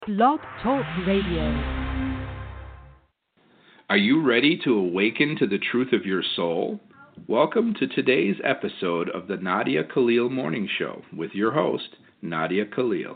Blog Talk Radio. Are you ready to awaken to the truth of your soul? Welcome to today's episode of the Nadia Khalil Morning Show with your host, Nadia Khalil.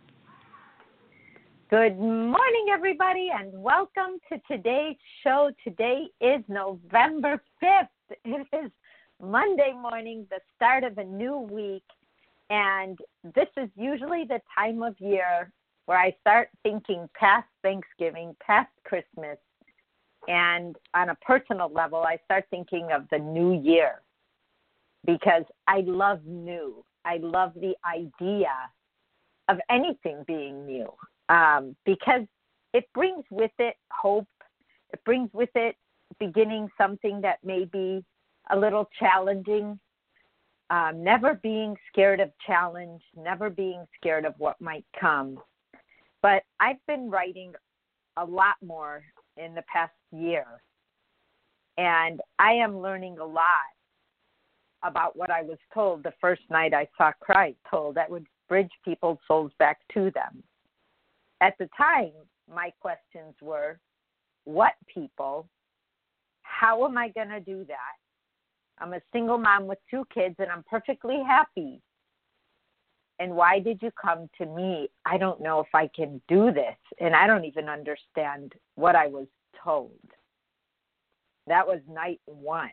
Good morning, everybody, and welcome to today's show. Today is November 5th. It is Monday morning, the start of a new week, and this is usually the time of year where I start thinking past Thanksgiving, past Christmas, and on a personal level, I start thinking of the new year because I love new. I love the idea of anything being new because it brings with it hope. It brings with it beginning something that may be a little challenging, never being scared of challenge, never being scared of what might come. But I've been writing a lot more in the past year, and I am learning a lot about what I was told the first night I saw Christ, told that would bridge people's souls back to them. At the time, my questions were, what people? How am I going to do that? I'm a single mom with 2 kids, and I'm perfectly happy. And why did you come to me? I don't know if I can do this, and I don't even understand what I was told. That was night 1.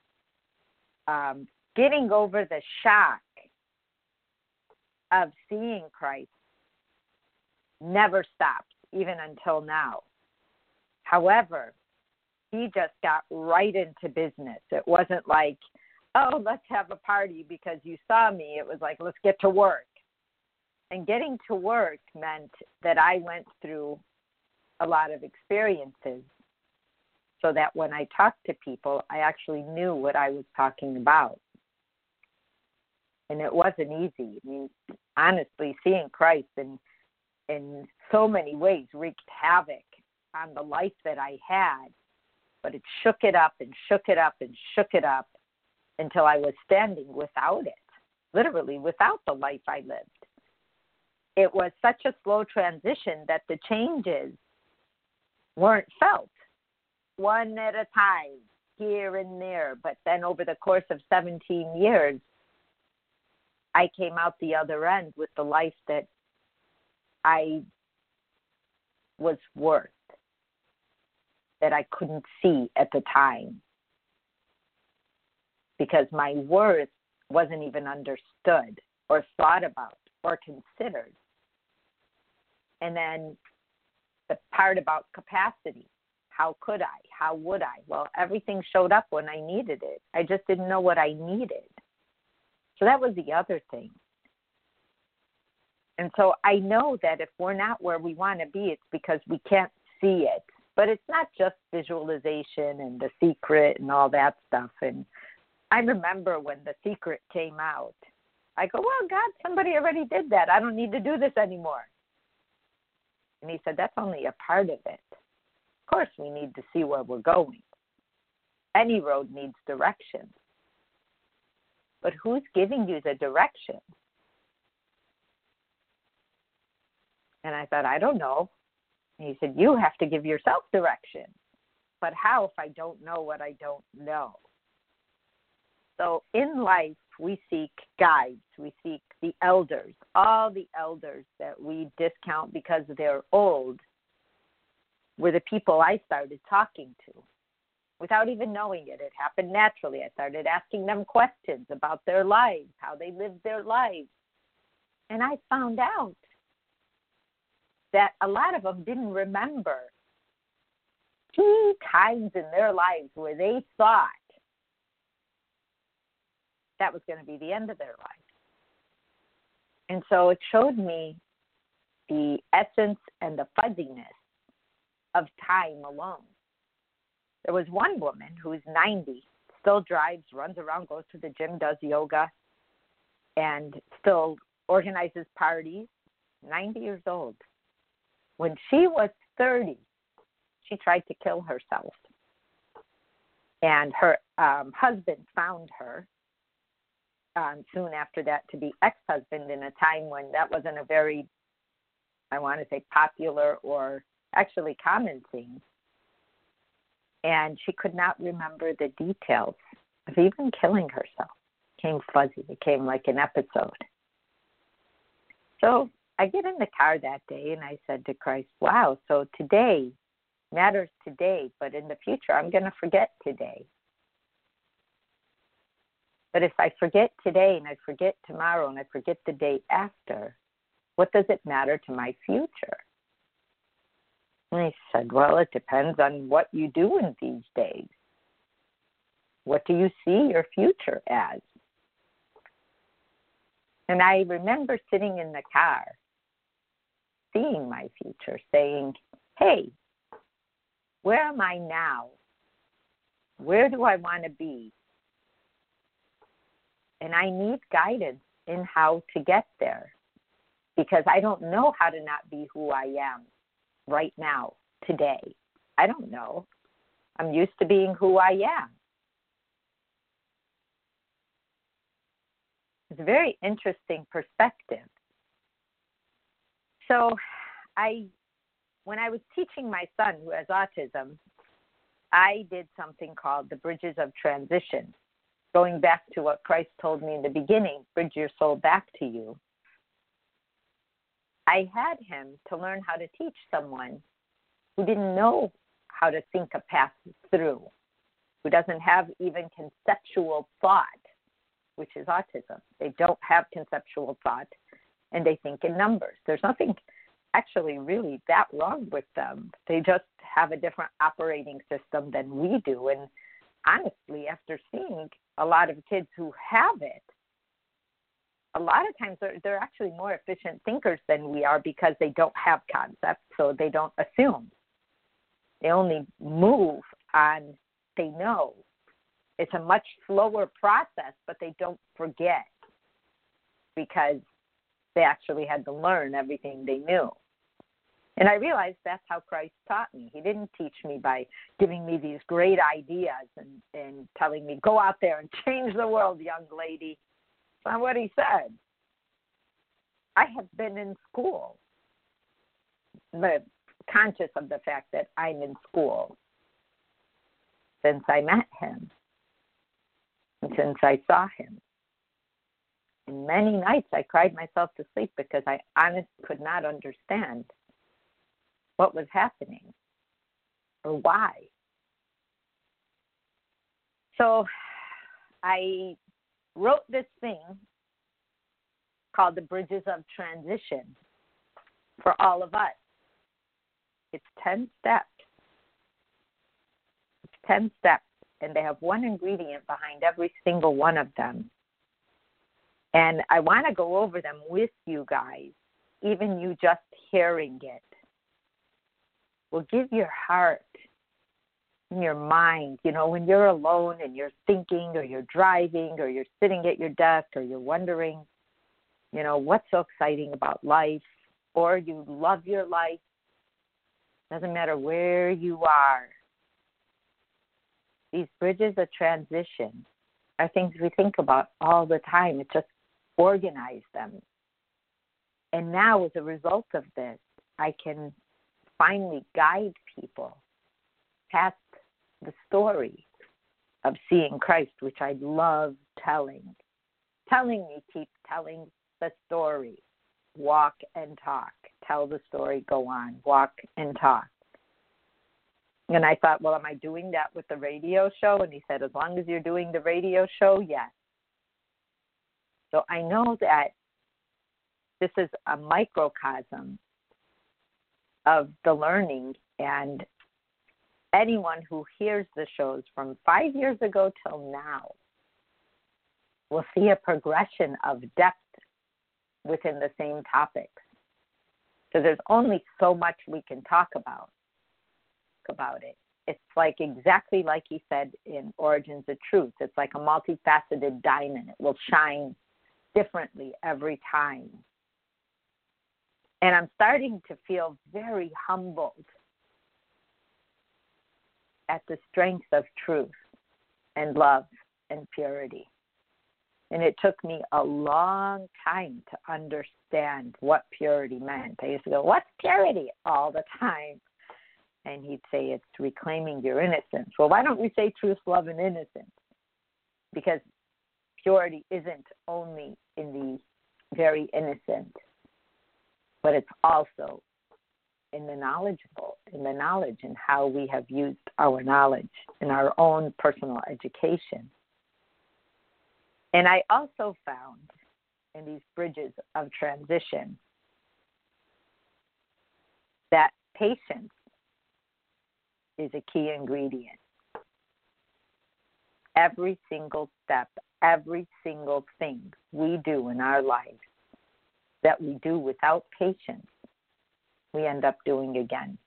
Getting over the shock of seeing Christ never stopped, even until now. However, he just got right into business. It wasn't like, oh, let's have a party because you saw me. It was like, let's get to work. And getting to work meant that I went through a lot of experiences so that when I talked to people, I actually knew what I was talking about. And it wasn't easy. I mean, honestly, seeing Christ in so many ways wreaked havoc on the life that I had, but it shook it up and shook it up and shook it up until I was standing without it, literally without the life I lived. It was such a slow transition that the changes weren't felt one at a time, here and there. But then over the course of 17 years, I came out the other end with the life that I was worth, that I couldn't see at the time, because my worth wasn't even understood or thought about or considered. And then the part about capacity, how could I? How would I? Well, everything showed up when I needed it. I just didn't know what I needed. So that was the other thing. And so I know that if we're not where we want to be, it's because we can't see it. But it's not just visualization and The Secret and all that stuff. And I remember when The Secret came out, I go, well, God, somebody already did that. I don't need to do this anymore. And he said, that's only a part of it. Of course, we need to see where we're going. Any road needs direction. But who's giving you the direction? And I thought, I don't know. And he said, you have to give yourself direction. But how if I don't know what I don't know? So in life, we seek guides. We seek the elders. All the elders that we discount because they're old were the people I started talking to without even knowing it. It happened naturally. I started asking them questions about their lives, how they lived their lives. And I found out that a lot of them didn't remember 2 times in their lives where they thought that was going to be the end of their life. And so it showed me the essence and the fuzziness of time alone. There was one woman who's 90, still drives, runs around, goes to the gym, does yoga, and still organizes parties, 90 years old. When she was 30, she tried to kill herself. And her husband found her soon after that to be ex-husband in a time when that wasn't a very I want to say popular or actually common things. And she could not remember the details of even killing herself. It became fuzzy. It became like an episode. So I get in the car that day and I said to Christ, wow, so today matters today, but in the future I'm going to forget today. But if I forget today and I forget tomorrow and I forget the day after, what does it matter to my future? And he said, well, it depends on what you do in these days. What do you see your future as? And I remember sitting in the car, seeing my future, saying, hey, where am I now? Where do I want to be? And I need guidance in how to get there, because I don't know how to not be who I am right now, today. I don't know. I'm used to being who I am. It's a very interesting perspective. So when I was teaching my son who has autism, I did something called the Bridges of Transition. Going back to what Christ told me in the beginning, bridge your soul back to you. I had him to learn how to teach someone who didn't know how to think a path through, who doesn't have even conceptual thought, which is autism. They don't have conceptual thought, and they think in numbers. There's nothing actually really that wrong with them. They just have a different operating system than we do. And honestly, after seeing a lot of kids who have it, a lot of times they're actually more efficient thinkers than we are because they don't have concepts, so they don't assume. They only move on, they know. It's a much slower process, but they don't forget because they actually had to learn everything they knew. And I realized that's how Christ taught me. He didn't teach me by giving me these great ideas and telling me, go out there and change the world, young lady. That's not what he said. I have been in school, but conscious of the fact that I'm in school since I met him and since I saw him. And many nights I cried myself to sleep because I honestly could not understand what was happening or why. So I wrote this thing called the Bridges of Transition for all of us. It's 10 steps. It's 10 steps, and they have one ingredient behind every single one of them. And I want to go over them with you guys, even you just hearing it will give your heart and your mind, when you're alone and you're thinking or you're driving or you're sitting at your desk or you're wondering, what's so exciting about life, or you love your life. Doesn't matter where you are. These bridges of transition are things we think about all the time. It's just organize them. And now, as a result of this, I can finally guide people past the story of seeing Christ, which I love telling. Telling me, keep telling the story. Walk and talk. Tell the story, go on. Walk and talk. And I thought, well, am I doing that with the radio show? And he said, as long as you're doing the radio show, yes. So I know that this is a microcosm of the learning, and anyone who hears the shows from 5 years ago till now will see a progression of depth within the same topics. So there's only so much we can talk about it. It's like exactly like he said in Origins of Truth. It's like a multifaceted diamond. It will shine differently every time. And I'm starting to feel very humbled at the strength of truth and love and purity. And it took me a long time to understand what purity meant. I used to go, what's purity? All the time. And he'd say, it's reclaiming your innocence. Well, why don't we say truth, love, and innocence? Because purity isn't only in the very innocent, but it's also in the knowledgeable, in the knowledge and how we have used our knowledge in our own personal education. And I also found in these bridges of transition that patience is a key ingredient. Every single step, every single thing we do in our lives that we do without patience, we end up doing again.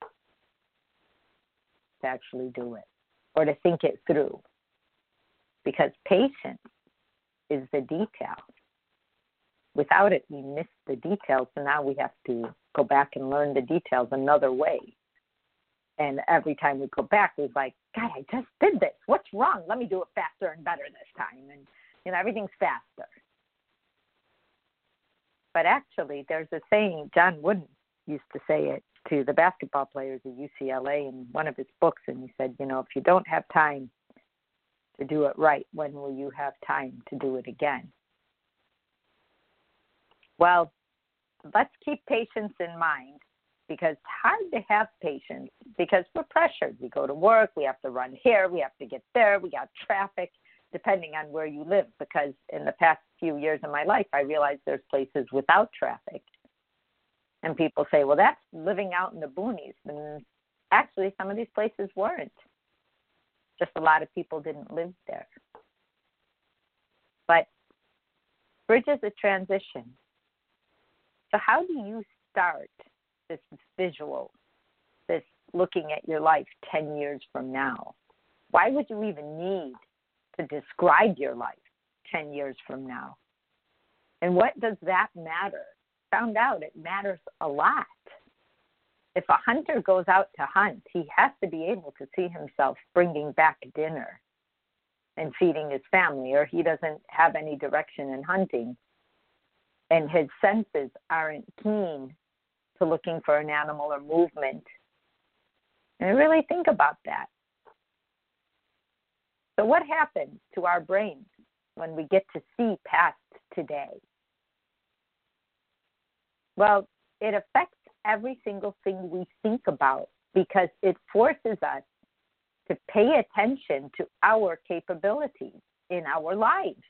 To actually do it or to think it through. Because patience is the detail. Without it, we miss the details, so now we have to go back and learn the details another way. And every time we go back, we're like, God, I just did this. What's wrong? Let me do it faster and better this time. And, everything's faster. But actually, there's a saying, John Wooden used to say it to the basketball players at UCLA in one of his books, and he said, if you don't have time to do it right, when will you have time to do it again? Well, let's keep patience in mind, because it's hard to have patience because we're pressured. We go to work, we have to run here, we have to get there, we got traffic, depending on where you live, because in the past few years of my life, I realized there's places without traffic. And people say, well, that's living out in the boonies. And actually, some of these places weren't. Just a lot of people didn't live there. But bridges of transition. So how do you start this visual, this looking at your life 10 years from now? Why would you even need to describe your life 10 years from now? And what does that matter? Found out it matters a lot. If a hunter goes out to hunt, he has to be able to see himself bringing back dinner and feeding his family, or he doesn't have any direction in hunting. And his senses aren't keen to looking for an animal or movement. And really think about that. So what happens to our brains when we get to see past today? Well, it affects every single thing we think about because it forces us to pay attention to our capabilities in our lives.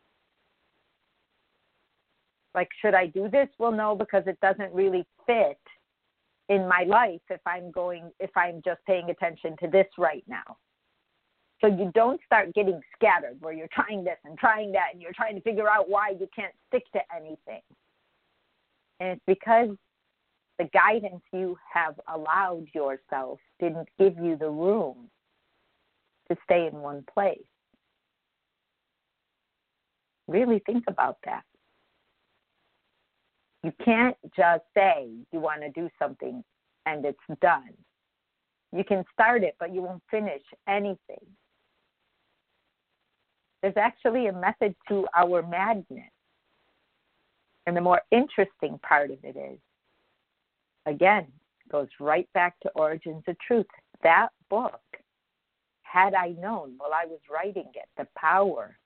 Like, should I do this? Well, no, because it doesn't really fit in my life if I'm just paying attention to this right now. So you don't start getting scattered where you're trying this and trying that and you're trying to figure out why you can't stick to anything. And it's because the guidance you have allowed yourself didn't give you the room to stay in one place. Really think about that. You can't just say you want to do something and it's done. You can start it, but you won't finish anything. There's actually a method to our madness. And the more interesting part of it is, again, goes right back to Origins of Truth. That book, had I known while I was writing it, the power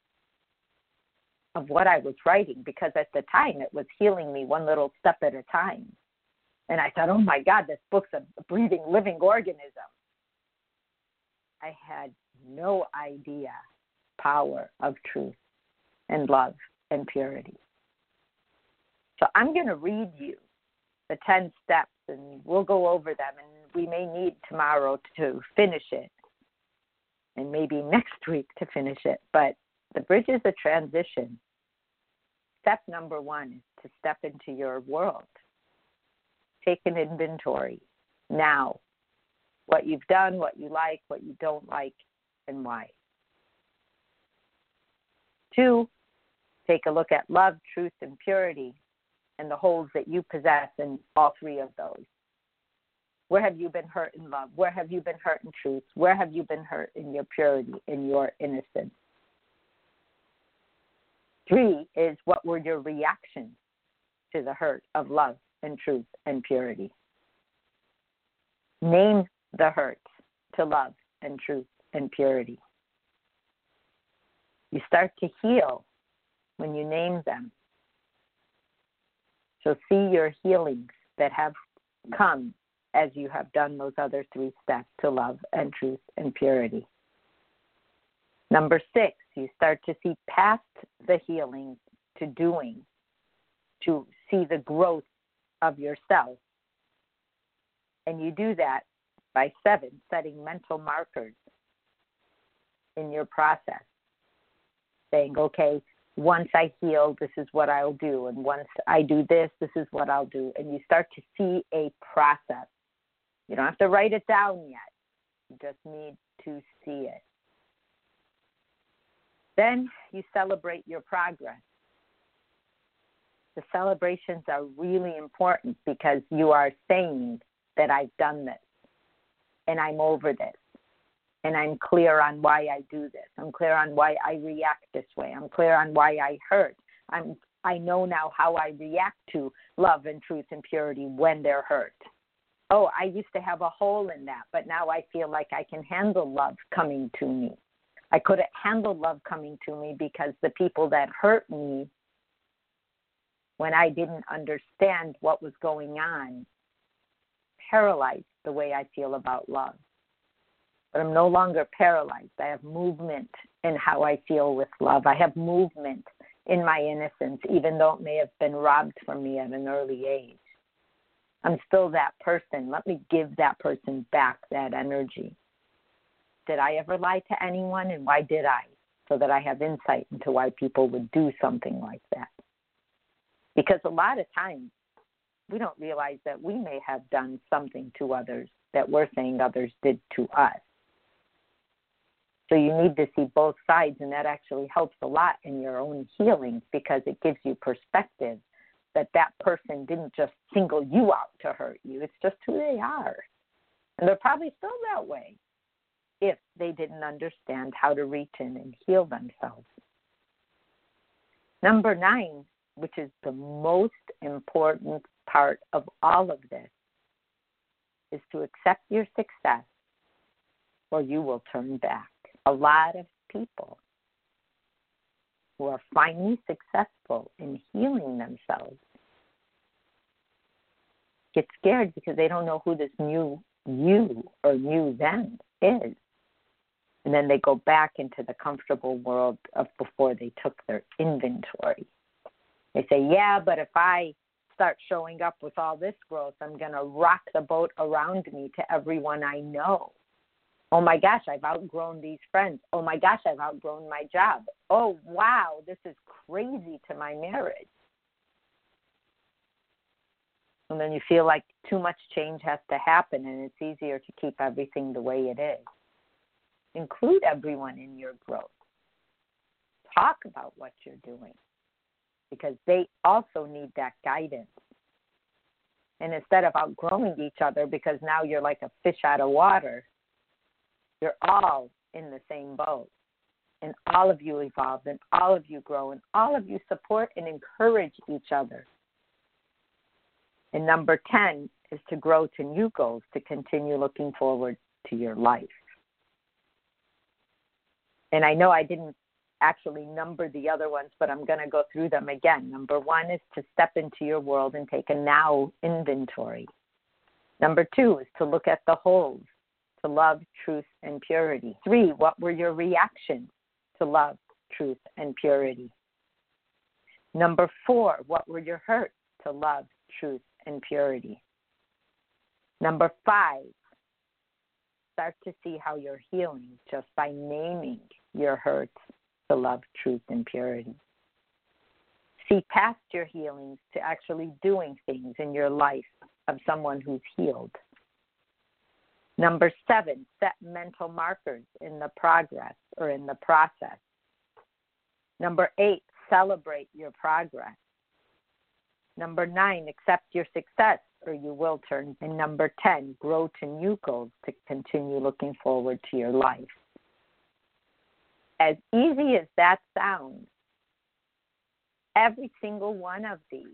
of what I was writing, because at the time it was healing me one little step at a time. And I thought, oh my God, this book's a breathing, living organism. I had no idea power of truth and love and purity. So I'm going to read you the 10 steps, and we'll go over them, and we may need tomorrow to finish it, and maybe next week to finish it. But the bridges of transition, step number 1 is to step into your world. Take an inventory now. What you've done, what you like, what you don't like, and why. 2, take a look at love, truth, and purity, and the holes that you possess in all 3 of those. Where have you been hurt in love? Where have you been hurt in truth? Where have you been hurt in your purity, in your innocence? 3 is, what were your reactions to the hurt of love and truth and purity? Name the hurts to love and truth and purity. You start to heal when you name them. So see your healings that have come as you have done those other 3 steps to love and truth and purity. Number 6, you start to see past the healing to doing, to see the growth of yourself. And you do that by 7, setting mental markers in your process, saying, okay, once I heal, this is what I'll do. And once I do this, this is what I'll do. And you start to see a process. You don't have to write it down yet. You just need to see it. Then you celebrate your progress. The celebrations are really important because you are saying that I've done this and I'm over this and I'm clear on why I do this. I'm clear on why I react this way. I'm clear on why I hurt. I know now how I react to love and truth and purity when they're hurt. Oh, I used to have a hole in that, but now I feel like I can handle love coming to me. I couldn't handle love coming to me because the people that hurt me, when I didn't understand what was going on, paralyzed the way I feel about love. But I'm no longer paralyzed. I have movement in how I feel with love. I have movement in my innocence, even though it may have been robbed from me at an early age. I'm still that person. Let me give that person back that energy. Did I ever lie to anyone, and why did I? So that I have insight into why people would do something like that. Because a lot of times we don't realize that we may have done something to others that we're saying others did to us. So you need to see both sides, and that actually helps a lot in your own healing because it gives you perspective that that person didn't just single you out to hurt you. It's just who they are. And they're probably still that way if they didn't understand how to reach in and heal themselves. Number 9, which is the most important part of all of this, is to accept your success or you will turn back. A lot of people who are finally successful in healing themselves get scared because they don't know who this new you or new them is. And then they go back into the comfortable world of before they took their inventory. They say, yeah, but if I start showing up with all this growth, I'm going to rock the boat around me to everyone I know. Oh, my gosh, I've outgrown these friends. Oh, my gosh, I've outgrown my job. Oh, wow, this is crazy to my marriage. And then you feel like too much change has to happen, and it's easier to keep everything the way it is. Include everyone in your growth. Talk about what you're doing because they also need that guidance. And instead of outgrowing each other because now you're like a fish out of water, you're all in the same boat. And all of you evolve, and all of you grow, and all of you support and encourage each other. And number 10 is to grow to new goals, to continue looking forward to your life. And I know I didn't actually number the other ones, but I'm going to go through them again. Number 1 is to step into your world and take a now inventory. Number 2 is to look at the wholes, to love, truth, and purity. 3, what were your reactions to love, truth, and purity? Number 4, what were your hurts to love, truth, and purity? Number 5, start to see how you're healing just by naming your hurts to love, truth, and purity. See past your healings to actually doing things in your life of someone who's healed. Number 7, set mental markers in the progress or in the process. Number 8, celebrate your progress. Number 9, accept your success or you will turn. And number 10, grow to new goals to continue looking forward to your life. As easy as that sounds, every single one of these.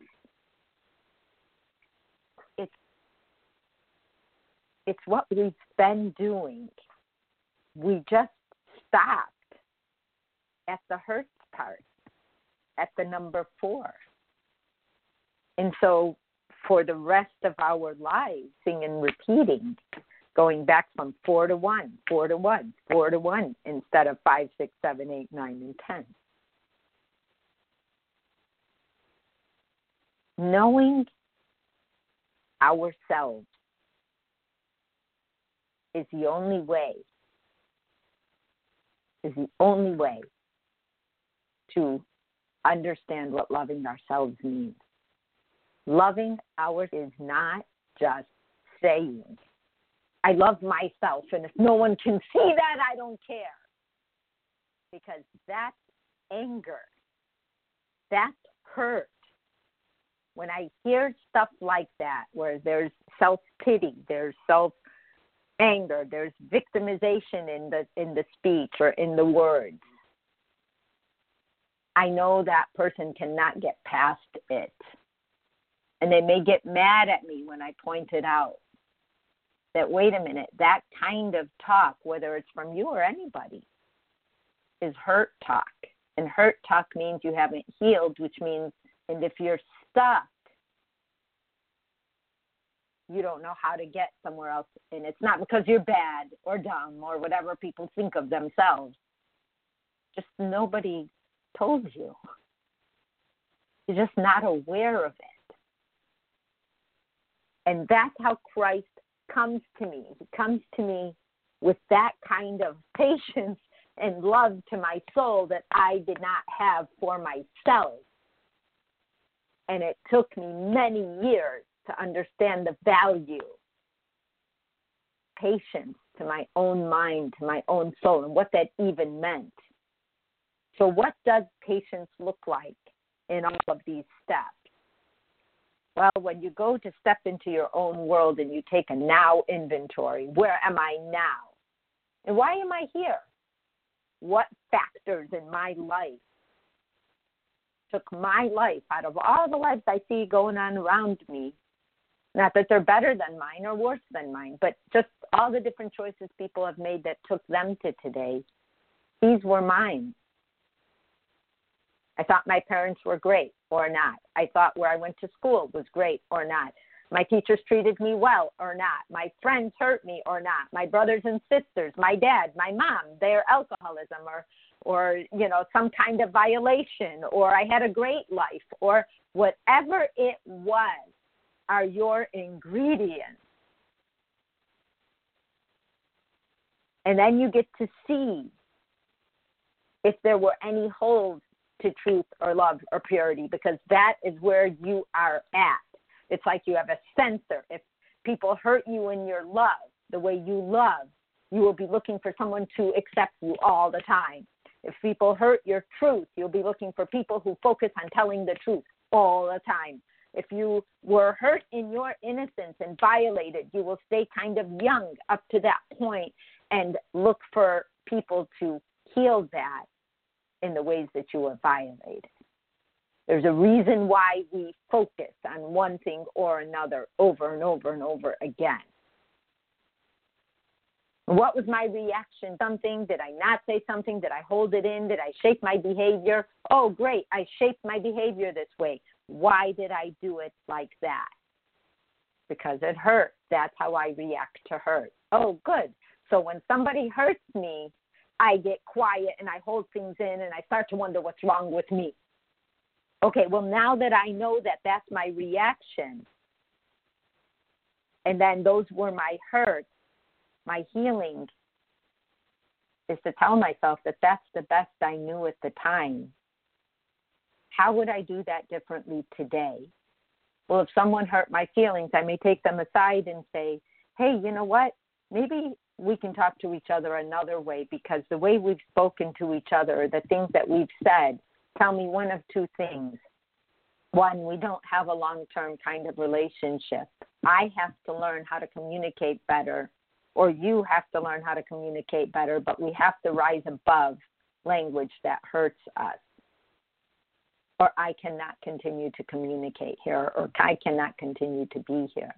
It's what we've been doing. We just stopped at the hurts part, at the number 4. And so for the rest of our lives, singing, repeating, going back from 4 to 1, 4 to 1, 4 to 1, instead of 5, 6, 7, 8, 9, and 10. Knowing ourselves is the only way to understand what loving ourselves means. Loving ours is not just saying, I love myself, and if no one can see that, I don't care. Because that's anger. That's hurt. When I hear stuff like that, where there's self-pity, there's self-anger, there's victimization in the speech or in the words, I know that person cannot get past it. And they may get mad at me when I point it out. That, wait a minute, that kind of talk, whether it's from you or anybody, is hurt talk. And hurt talk means you haven't healed, which means, and if you're stuck, you don't know how to get somewhere else. And it's not because you're bad or dumb or whatever people think of themselves. Just nobody told you. You're just not aware of it. And that's how Christ comes to me. He comes to me with that kind of patience and love to my soul that I did not have for myself. And it took me many years to understand the value, patience to my own mind, to my own soul, and what that even meant. So what does patience look like in all of these steps? Well, when you go to step into your own world and you take a now inventory, where am I now? And why am I here? What factors in my life took my life out of all the lives I see going on around me? Not that they're better than mine or worse than mine, but just all the different choices people have made that took them to today. These were mine. I thought my parents were great or not. I thought where I went to school was great or not. My teachers treated me well or not. My friends hurt me or not. My brothers and sisters, my dad, my mom, their alcoholism or some kind of violation, or I had a great life, or whatever it was are your ingredients. And then you get to see if there were any holes to truth or love or purity, because that is where you are at. It's like you have a sensor. If people hurt you in your love, the way you love, you will be looking for someone to accept you all the time. If people hurt your truth, you'll be looking for people who focus on telling the truth all the time. If you were hurt in your innocence and violated, you will stay kind of young up to that point and look for people to heal that in the ways that you were violated. There's a reason why we focus on one thing or another over and over and over again. What was my reaction? Something? Did I not say something? Did I hold it in? Did I shape my behavior? Oh, great, I shaped my behavior this way. Why did I do it like that? Because it hurt. That's how I react to hurt. Oh, good. So when somebody hurts me, I get quiet and I hold things in and I start to wonder what's wrong with me. Okay, well, now that I know that that's my reaction, and then those were my hurts, my healing is to tell myself that that's the best I knew at the time. How would I do that differently today? Well, if someone hurt my feelings, I may take them aside and say, hey, you know what? Maybe we can talk to each other another way, because the way we've spoken to each other, the things that we've said, tell me one of two things. One, we don't have a long-term kind of relationship. I have to learn how to communicate better, or you have to learn how to communicate better, but we have to rise above language that hurts us. or I cannot continue to communicate here, or I cannot continue to be here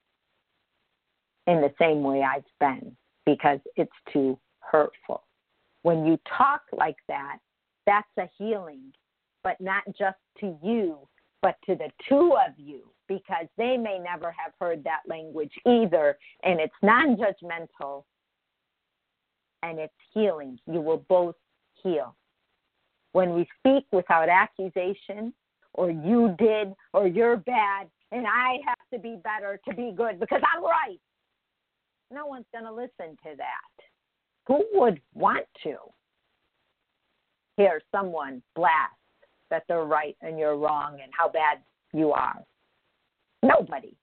in the same way I've been because it's too hurtful. When you talk like that, that's a healing, but not just to you, but to the two of you, because they may never have heard that language either, and it's non-judgmental, and it's healing. You will both heal. When we speak without accusation, or you did, or you're bad, and I have to be better to be good because I'm right, no one's going to listen to that. Who would want to hear someone blast that they're right and you're wrong and how bad you are? Nobody.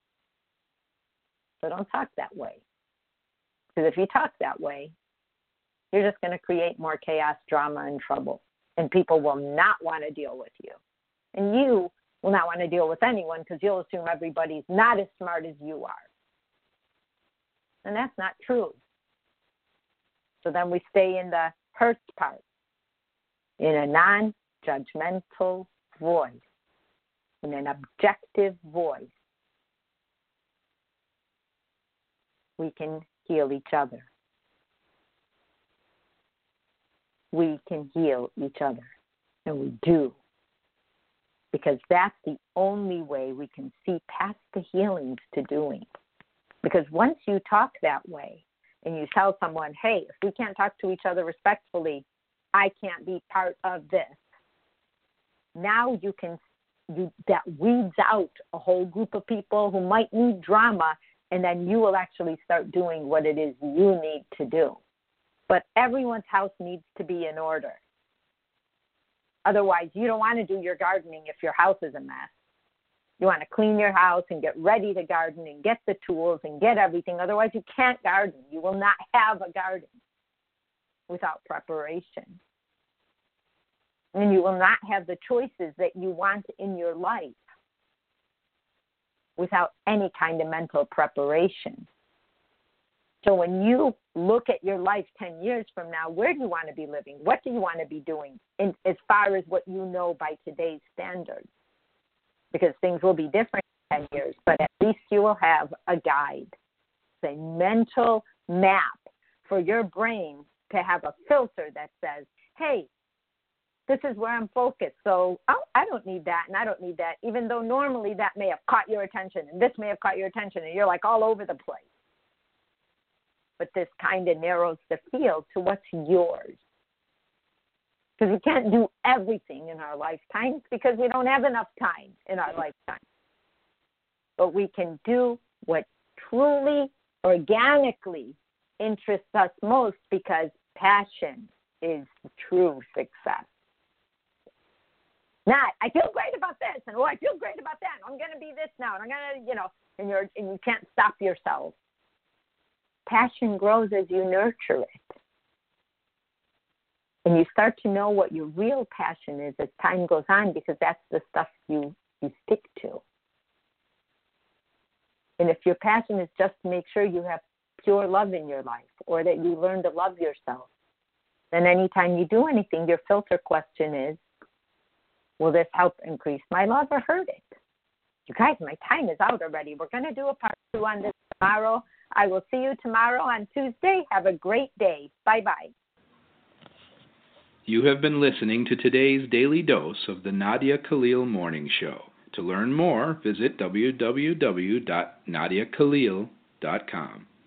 So don't talk that way. Because if you talk that way, you're just going to create more chaos, drama, and trouble. And people will not want to deal with you. And you will not want to deal with anyone because you'll assume everybody's not as smart as you are. And that's not true. So then we stay in the hurts part, in a non-judgmental voice, in an objective voice. We can heal each other. We can heal each other, and we do, because that's the only way we can see past the healings to doing. Because once you talk that way and you tell someone, hey, if we can't talk to each other respectfully, I can't be part of this. Now that weeds out a whole group of people who might need drama, and then you will actually start doing what it is you need to do. But everyone's house needs to be in order. Otherwise, you don't want to do your gardening if your house is a mess. You want to clean your house and get ready to garden and get the tools and get everything. Otherwise, you can't garden. You will not have a garden without preparation. And you will not have the choices that you want in your life without any kind of mental preparation. So when you look at your life 10 years from now, where do you want to be living? What do you want to be doing as far as what you know by today's standards? Because things will be different in 10 years, but at least you will have a guide, a mental map for your brain to have a filter that says, hey, this is where I'm focused. So, I don't need that, and I don't need that, even though normally that may have caught your attention, and this may have caught your attention, and you're like all over the place. But this kind of narrows the field to what's yours. Because we can't do everything in our lifetimes because we don't have enough time in our lifetime. But we can do what truly, organically interests us most because passion is true success. Not, I feel great about this, and I feel great about that. I'm going to be this now, and I'm going to, and you can't stop yourself. Passion grows as you nurture it. And you start to know what your real passion is as time goes on because that's the stuff you stick to. And if your passion is just to make sure you have pure love in your life or that you learn to love yourself, then anytime you do anything, your filter question is, will this help increase my love or hurt it? You guys, my time is out already. We're going to do a part 2 on this tomorrow. I will see you tomorrow on Tuesday. Have a great day. Bye-bye. You have been listening to today's daily dose of the Nadia Khalil Morning Show. To learn more, visit www.nadiakhalil.com.